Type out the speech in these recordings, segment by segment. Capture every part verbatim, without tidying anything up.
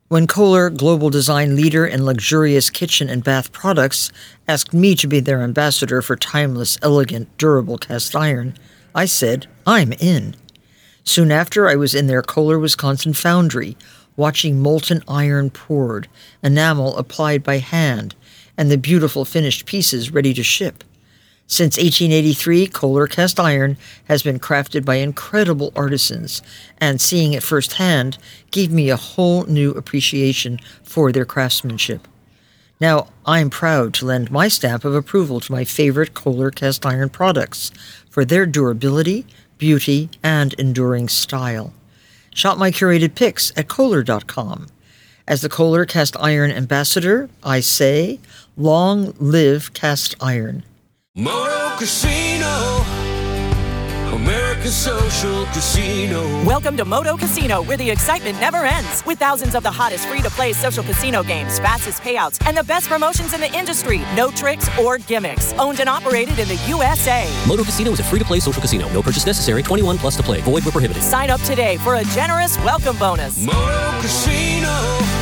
When Kohler, global design leader in luxurious kitchen and bath products, asked me to be their ambassador for timeless, elegant, durable cast iron, I said, I'm in. Soon after, I was in their Kohler, Wisconsin foundry, watching molten iron poured, enamel applied by hand, and the beautiful finished pieces ready to ship. Since eighteen eighty-three, Kohler cast iron has been crafted by incredible artisans, and seeing it firsthand gave me a whole new appreciation for their craftsmanship. Now, I'm proud to lend my stamp of approval to my favorite Kohler cast iron products for their durability, beauty, and enduring style. Shop my curated picks at Kohler dot com. As the Kohler cast iron ambassador, I say, long live cast iron. Moto Casino, America's social casino. Welcome to Moto Casino, where the excitement never ends. With thousands of the hottest free-to-play social casino games, fastest payouts, and the best promotions in the industry. No tricks or gimmicks. Owned and operated in the U S A. Moto Casino is a free-to-play social casino. No purchase necessary. twenty-one plus to play. Void where prohibited. Sign up today for a generous welcome bonus. Moto Casino,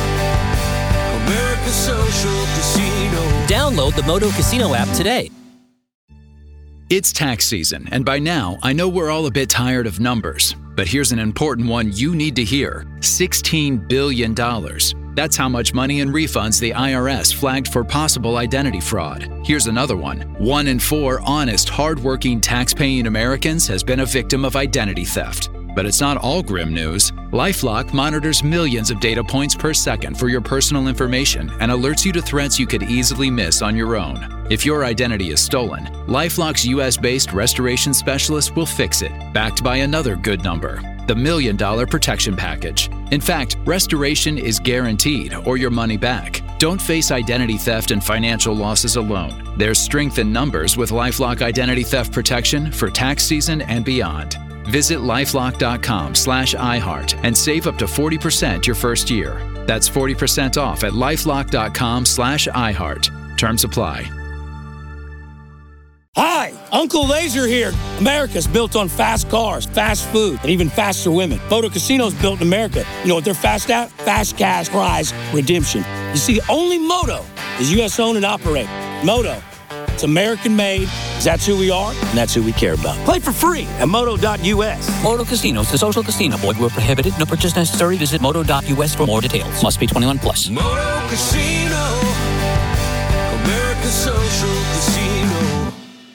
America's social casino. Download the Moto Casino app today. It's tax season, and by now, I know we're all a bit tired of numbers. But here's an important one you need to hear. sixteen billion dollars. That's how much money in refunds the I R S flagged for possible identity fraud. Here's another one. One in four honest, hardworking, tax-paying Americans has been a victim of identity theft. But it's not all grim news. LifeLock monitors millions of data points per second for your personal information and alerts you to threats you could easily miss on your own. If your identity is stolen, LifeLock's U S-based restoration specialist will fix it, backed by another good number, the Million Dollar Protection Package. In fact, restoration is guaranteed or your money back. Don't face identity theft and financial losses alone. There's strength in numbers with LifeLock Identity Theft Protection for tax season and beyond. Visit lifelock.com slash iHeart and save up to forty percent your first year. That's forty percent off at lifelock.com slash iHeart. Terms apply. Hi, Uncle Laser here. America's built on fast cars, fast food, and even faster women. Moto Casino's built in America. You know what they're fast at? Fast cash prize redemption. You see, only Moto is U S owned and operated. Moto. It's American-made, that's who we are, and that's who we care about. Play for free at moto dot U S. Moto Casino is a social casino. Void where prohibited. No purchase necessary. Visit moto dot U S for more details. Must be twenty-one plus. Moto Casino, America's social casino.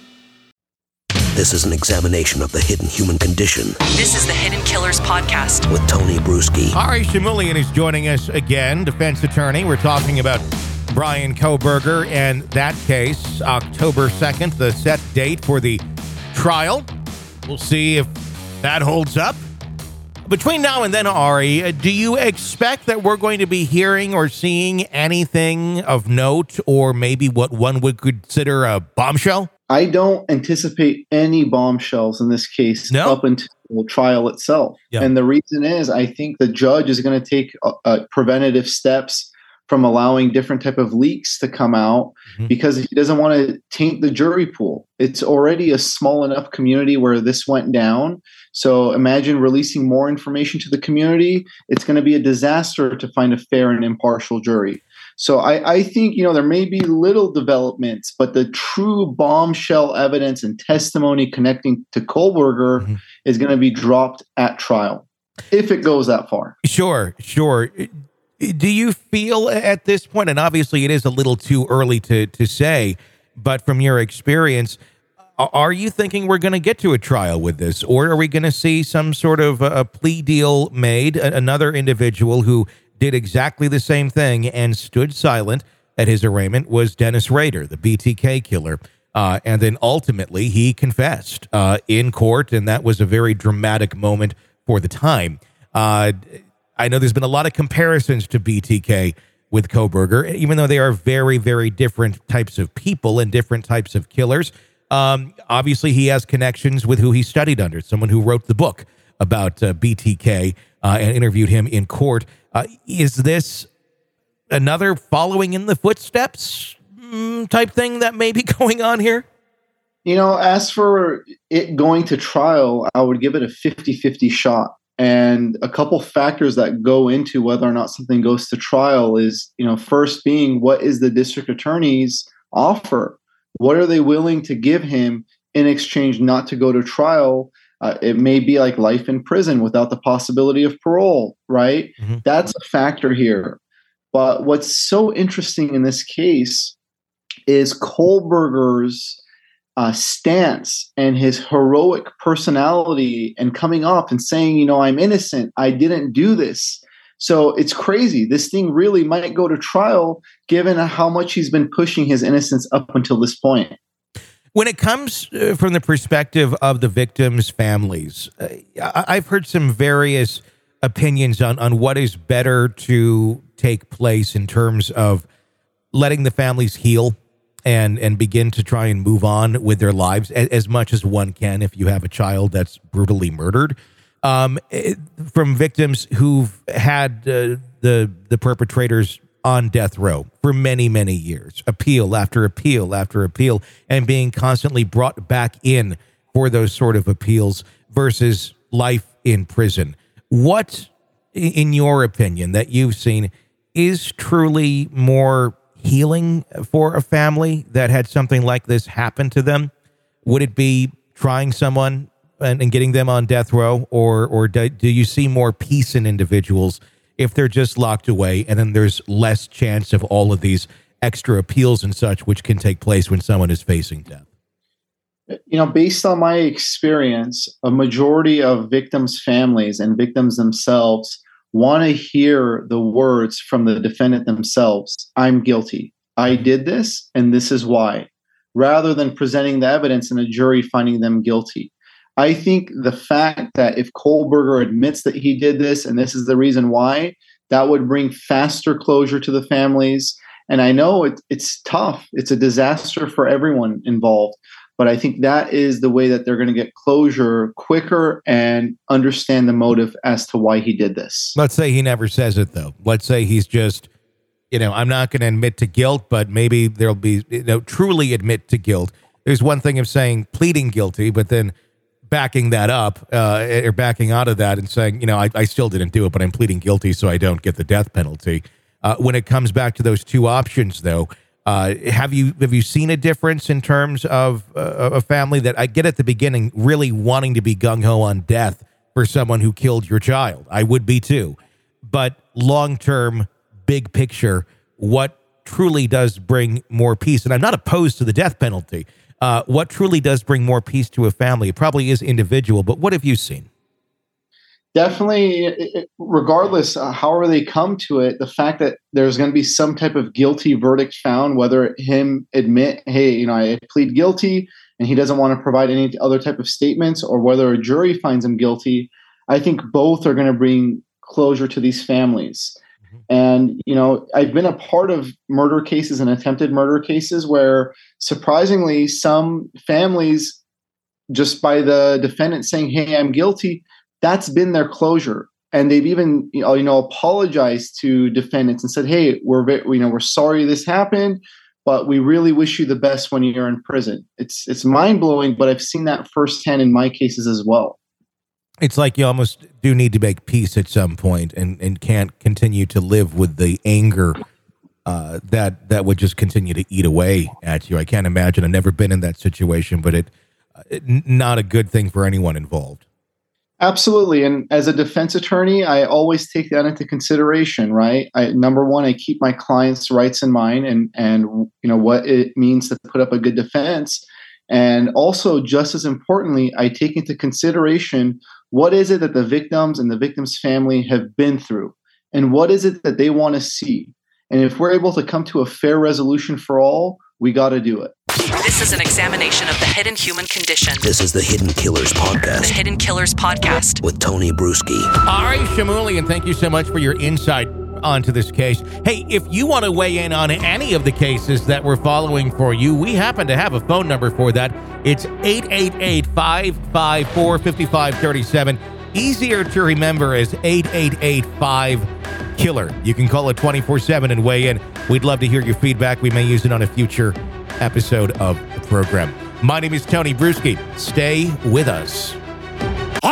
This is an examination of the hidden human condition. This is the Hidden Killers Podcast with Tony Bruschi. Ari Shamulian is joining us again, defense attorney. We're talking about Bryan Kohberger and that case, October second, the set date for the trial. We'll see if that holds up. Between now and then, Ari, do you expect that we're going to be hearing or seeing anything of note or maybe what one would consider a bombshell? I don't anticipate any bombshells in this case no? up until the trial itself. Yeah. And the reason is I think the judge is going to take uh, uh, preventative steps from allowing different type of leaks to come out mm-hmm. because he doesn't want to taint the jury pool. It's already a small enough community where this went down. So imagine releasing more information to the community. It's going to be a disaster to find a fair and impartial jury. So I, I think, you know, there may be little developments, but the true bombshell evidence and testimony connecting to Kohberger mm-hmm. is going to be dropped at trial, if it goes that far. Sure, sure. Do you feel at this point, and obviously it is a little too early to, to say, but from your experience, are you thinking we're going to get to a trial with this, or are we going to see some sort of a, a plea deal made, another individual who did exactly the same thing and stood silent at his arraignment was Dennis Rader, the B T K killer, uh, and then ultimately he confessed uh, in court, and that was a very dramatic moment for the time. Uh I know there's been a lot of comparisons to B T K with Kohberger, even though they are very, very different types of people and different types of killers. Um, obviously, he has connections with who he studied under, someone who wrote the book about uh, B T K uh, and interviewed him in court. Uh, is this another following in the footsteps mm, type thing that may be going on here? You know, as for it going to trial, I would give it a fifty-fifty shot. And a couple factors that go into whether or not something goes to trial is, you know, first being, what is the district attorney's offer? What are they willing to give him in exchange not to go to trial? Uh, it may be like life in prison without the possibility of parole, right? Mm-hmm. That's a factor here. But what's so interesting in this case is Kohberger's uh, stance and his heroic personality and coming up and saying, you know, I'm innocent. I didn't do this. So it's crazy. This thing really might go to trial given how much he's been pushing his innocence up until this point. When it comes uh, from the perspective of the victims' families, uh, I- I've heard some various opinions on, on what is better to take place in terms of letting the families heal and, and begin to try and move on with their lives as, as much as one can if you have a child that's brutally murdered. Um, it, from victims who've had uh, the the perpetrators on death row for many, many years, appeal after appeal after appeal, and being constantly brought back in for those sort of appeals versus life in prison. What, in your opinion, that you've seen, is truly more healing for a family that had something like this happen to them? Would it be trying someone and, and getting them on death row, or or do, do you see more peace in individuals if they're just locked away, and then there's less chance of all of these extra appeals and such, which can take place when someone is facing death? You know, based on my experience, a majority of victims' families and victims themselves want to hear the words from the defendant themselves. I'm guilty. I did this, and this is why, rather than presenting the evidence and a jury finding them guilty. I think the fact that if Kohberger admits that he did this and this is the reason why, that would bring faster closure to the families. And I know it, it's tough. It's a disaster for everyone involved. But I think that is the way that they're going to get closure quicker and understand the motive as to why he did this. Let's say he never says it, though. Let's say he's just, you know, I'm not going to admit to guilt, but maybe there'll be, you know, truly admit to guilt. There's one thing of saying pleading guilty, but then backing that up uh, or backing out of that and saying, you know, I, I still didn't do it, but I'm pleading guilty so I don't get the death penalty. Uh, when it comes back to those two options, though, uh, have you have you seen a difference in terms of uh, a family that I get at the beginning really wanting to be gung-ho on death for someone who killed your child? I would be too. But long-term, big picture, what truly does bring more peace? And I'm not opposed to the death penalty. Uh, what truly does bring more peace to a family? It probably is individual, but what have you seen? Definitely, it, regardless uh, however they come to it, the fact that there's going to be some type of guilty verdict found, whether him admit, hey, you know, I plead guilty and he doesn't want to provide any other type of statements, or whether a jury finds him guilty, I think both are going to bring closure to these families. And, you know, I've been a part of murder cases and attempted murder cases where surprisingly some families, just by the defendant saying, hey, I'm guilty, that's been their closure. And they've even, you know, you know apologized to defendants and said, hey, we're, you know, we're sorry this happened, but we really wish you the best when you're in prison. It's, it's mind blowing, but I've seen that firsthand in my cases as well. It's like you almost do need to make peace at some point and, and can't continue to live with the anger uh, that that would just continue to eat away at you. I can't imagine. I've never been in that situation, but it, it not a good thing for anyone involved. Absolutely. And as a defense attorney, I always take that into consideration, right? I, number one, I keep my clients' rights in mind and, and you know what it means to put up a good defense. And also, just as importantly, I take into consideration what is it that the victims and the victim's family have been through, and what is it that they want to see. And if we're able to come to a fair resolution for all, we got to do it. This is an examination of the hidden human condition. This is the Hidden Killers Podcast. The Hidden Killers Podcast. With Tony Bruschi. Ari Shamulian, thank you so much for your insight onto this case. Hey, if you want to weigh in on any of the cases that we're following for you, we happen to have a phone number for that. It's eight eight eight, five five four, five five three seven. Easier to remember as eight eight eight, five, killer. You can call it twenty-four seven and weigh in. We'd love to hear your feedback. We may use it on a future episode of the program. My name is Tony Bruschi. Stay with us. Hi,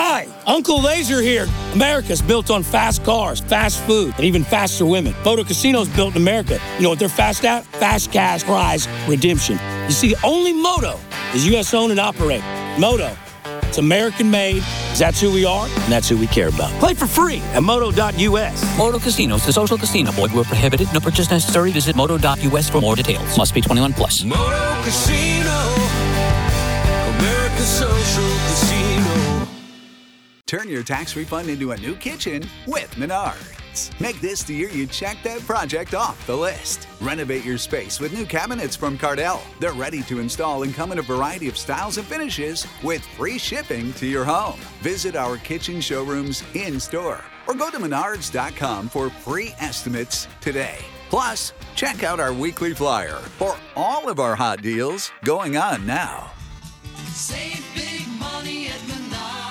Uncle Laser here. America's built on fast cars, fast food, and even faster women. Moto Casino's built in America. You know what they're fast at? Fast cash prize redemption. You see, only Moto is U S owned and operated. Moto, it's American made. That's who we are, and that's who we care about. Play for free at moto dot U S. Moto Casinos, the social casino. Void where prohibited. No purchase necessary. Visit moto dot U S for more details. Must be twenty-one plus. Moto Casino, America's social casino. Turn your tax refund into a new kitchen with Menards. Make this the year you check that project off the list. Renovate your space with new cabinets from Cardell. They're ready to install and come in a variety of styles and finishes with free shipping to your home. Visit our kitchen showrooms in-store or go to menards dot com for free estimates today. Plus, check out our weekly flyer for all of our hot deals going on now. Save big money at Menards.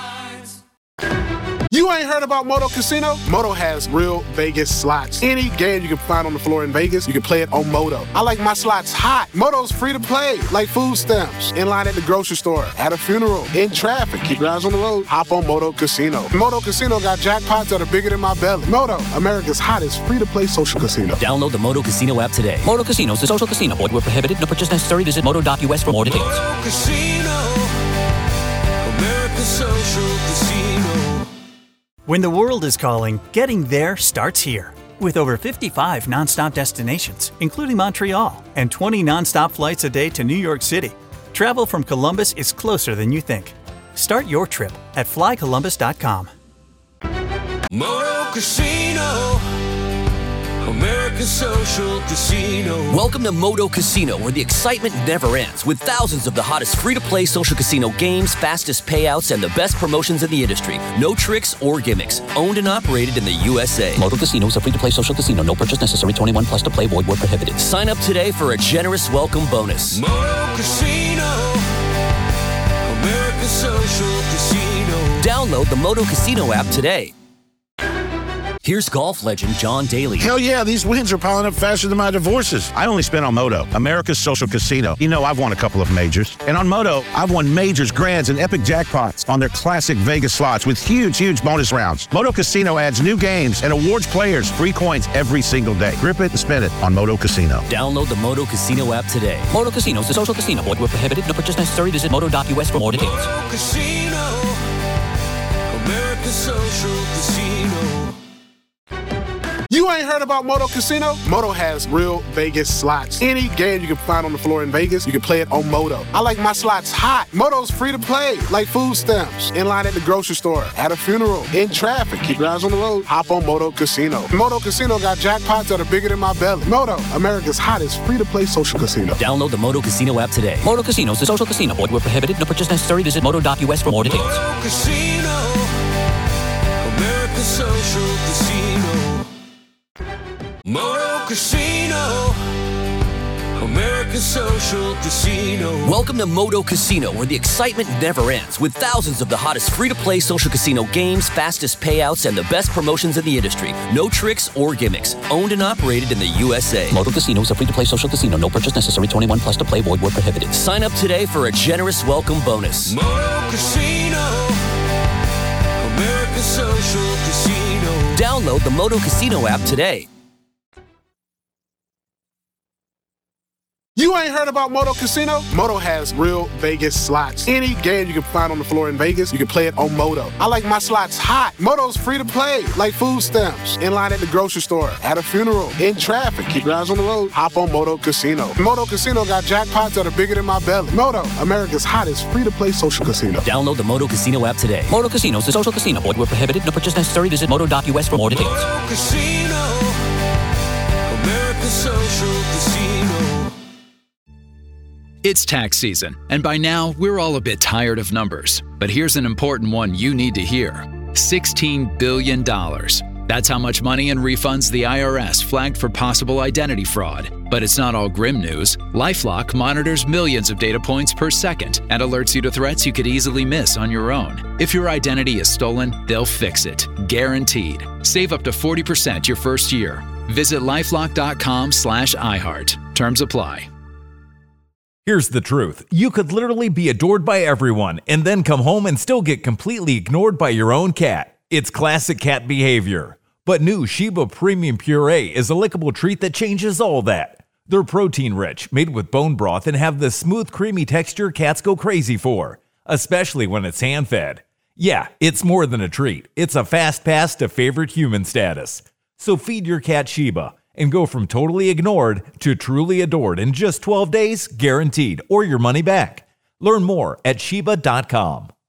You ain't heard about Moto Casino? Moto has real Vegas slots. Any game you can find on the floor in Vegas, you can play it on Moto. I like my slots hot. Moto's free to play, like food stamps. In line at the grocery store, at a funeral, in traffic. Keep your eyes on the road. Hop on Moto Casino. Moto Casino got jackpots that are bigger than my belly. Moto, America's hottest free-to-play social casino. Download the Moto Casino app today. Moto Casinos, the social casino. Void where prohibited. No purchase necessary. Visit moto dot U S for more details. Moto Casino, America's social casino. When the world is calling, getting there starts here. With over fifty-five nonstop destinations, including Montreal, and twenty nonstop flights a day to New York City, travel from Columbus is closer than you think. Start your trip at fly columbus dot com. Moto Casino, America's social casino. Welcome to Moto Casino, where the excitement never ends, with thousands of the hottest free-to-play social casino games, fastest payouts, and the best promotions in the industry. No tricks or gimmicks. Owned and operated in the U S A. Moto Casino is a free-to-play social casino. No purchase necessary. twenty-one plus to play. Void where prohibited. Sign up today for a generous welcome bonus. Moto Casino, America's social casino. Download the Moto Casino app today. Here's golf legend John Daly. Hell yeah, these wins are piling up faster than my divorces. I only spent on Moto, America's social casino. You know, I've won a couple of majors. And on Moto, I've won majors, grands, and epic jackpots on their classic Vegas slots with huge, huge bonus rounds. Moto Casino adds new games and awards players free coins every single day. Grip it and spin it on Moto Casino. Download the Moto Casino app today. Moto Casinos, the social casino. Void where prohibited. No purchase necessary. Visit moto dot U S for more details. Moto Casino, America's social casino. You ain't heard about Moto Casino? Moto has real Vegas slots. Any game you can find on the floor in Vegas, you can play it on Moto. I like my slots hot. Moto's free to play, like food stamps. In line at the grocery store, at a funeral, in traffic. Keep your eyes on the road. Hop on Moto Casino. Moto Casino got jackpots that are bigger than my belly. Moto, America's hottest free-to-play social casino. Download the Moto Casino app today. Moto Casinos, the social casino. Void where prohibited. No purchase necessary. Visit moto dot U S for more details. Moto Casino, America's social casino. Moto Casino, America's social casino. Welcome to Moto Casino, where the excitement never ends, with thousands of the hottest free-to-play social casino games, fastest payouts, and the best promotions in the industry. No tricks or gimmicks. Owned and operated in the U S A. Moto Casino is a free-to-play social casino. No purchase necessary. twenty-one plus to play. Void where prohibited. Sign up today for a generous welcome bonus. Moto Casino, America's social casino. Download the Moto Casino app today. You ain't heard about Moto Casino? Moto has real Vegas slots. Any game you can find on the floor in Vegas, you can play it on Moto. I like my slots hot. Moto's free to play, like food stamps. In line at the grocery store, at a funeral, in traffic. Keep your eyes on the road. Hop on Moto Casino. Moto Casino got jackpots that are bigger than my belly. Moto, America's hottest free-to-play social casino. Download the Moto Casino app today. Moto Casinos, the social casino. Void where prohibited. No purchase necessary. Visit moto dot U S for more details. Moto Casino, America's social casino. It's tax season, and by now, we're all a bit tired of numbers. But here's an important one you need to hear. sixteen billion dollars. That's how much money and refunds the I R S flagged for possible identity fraud. But it's not all grim news. LifeLock monitors millions of data points per second and alerts you to threats you could easily miss on your own. If your identity is stolen, they'll fix it. Guaranteed. Save up to forty percent your first year. Visit lifelock dot com slash iHeart. Terms apply. Here's the truth. You could literally be adored by everyone and then come home and still get completely ignored by your own cat. It's classic cat behavior. But new Sheba Premium Puree is a lickable treat that changes all that. They're protein-rich, made with bone broth, and have the smooth, creamy texture cats go crazy for, especially when it's hand-fed. Yeah, it's more than a treat. It's a fast pass to favorite human status. So feed your cat Sheba and go from totally ignored to truly adored in just twelve days, guaranteed, or your money back. Learn more at Sheba dot com.